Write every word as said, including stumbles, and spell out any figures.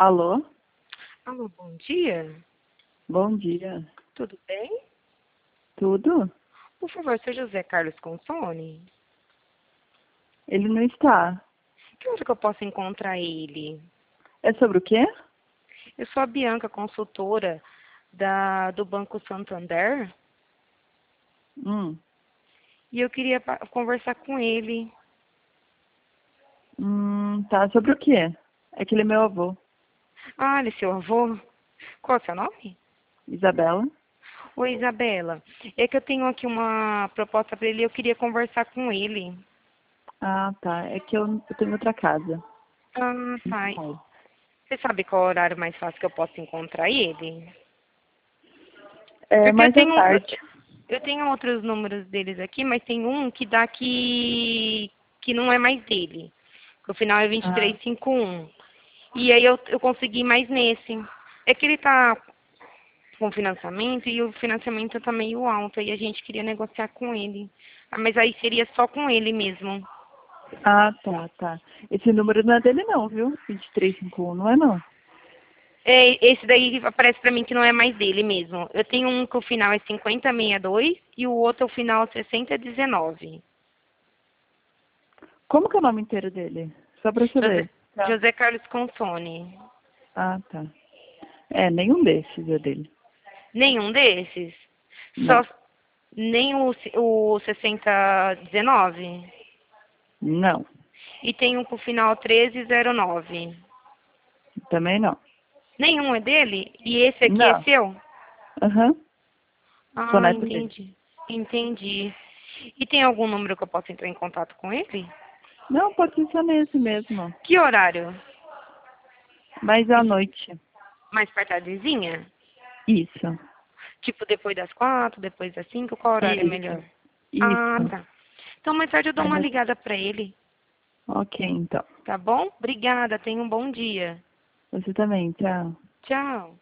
Alô? Alô, bom dia. Bom dia. Tudo bem? Tudo? Por favor, seu José Carlos Consone? Ele não está. Que hora que eu posso encontrar ele? É sobre o quê? Eu sou a Bianca, consultora da, do Banco Santander, Hum. e eu queria pa- conversar com ele. Hum, tá. Sobre o quê? É que ele é meu avô. Ah, ele é seu avô? Qual é o seu nome? Isabela? Oi, Isabela. É que eu tenho aqui uma proposta para ele e eu queria conversar com ele. Ah, tá. É que eu, eu tenho outra casa. Ah, tá. Você sabe qual é o horário mais fácil que eu posso encontrar ele? É Porque eu mais à tenho, tarde. eu tenho outros números deles aqui, mas tem um que dá que, que não é mais dele. O final é vinte e Ah, três cinquenta e um. E aí eu, eu consegui mais nesse. É que ele tá com financiamento e o financiamento tá meio alto e a gente queria negociar com ele. Ah, mas aí seria só com ele mesmo. ah, tá, tá. Esse número não é dele não, viu? vinte e três cinquenta e um, não é não. É, esse daí aparece pra mim que não é mais dele mesmo. Eu tenho um que o final é cinquenta sessenta e dois e o outro o final é sessenta dezenove. Como que é o nome inteiro dele? Só pra eu José, saber. Tá. José Carlos Consone. Ah, tá. É, nenhum desses é dele. Nenhum desses? Não. Só nem o, o sessenta dezenove? Não. E tem um com o final treze zero nove. Também não. Nenhum é dele? E esse aqui é Não. seu? Aham. Sou Ah, neto dele. entendi. Entendi. E tem algum número que eu possa entrar em contato com ele? Não, pode ser só nesse mesmo. Que horário? Mas à noite. Mais perto da vizinha? Isso. Tipo, depois das quatro, depois das cinco, qual horário é Isso. melhor? Ah, Isso. tá. Então, mais tarde eu dou Ai, uma mas... ligada pra ele, Ok, então. tá bom? Obrigada, tenha um bom dia. Você também, tchau. Tchau.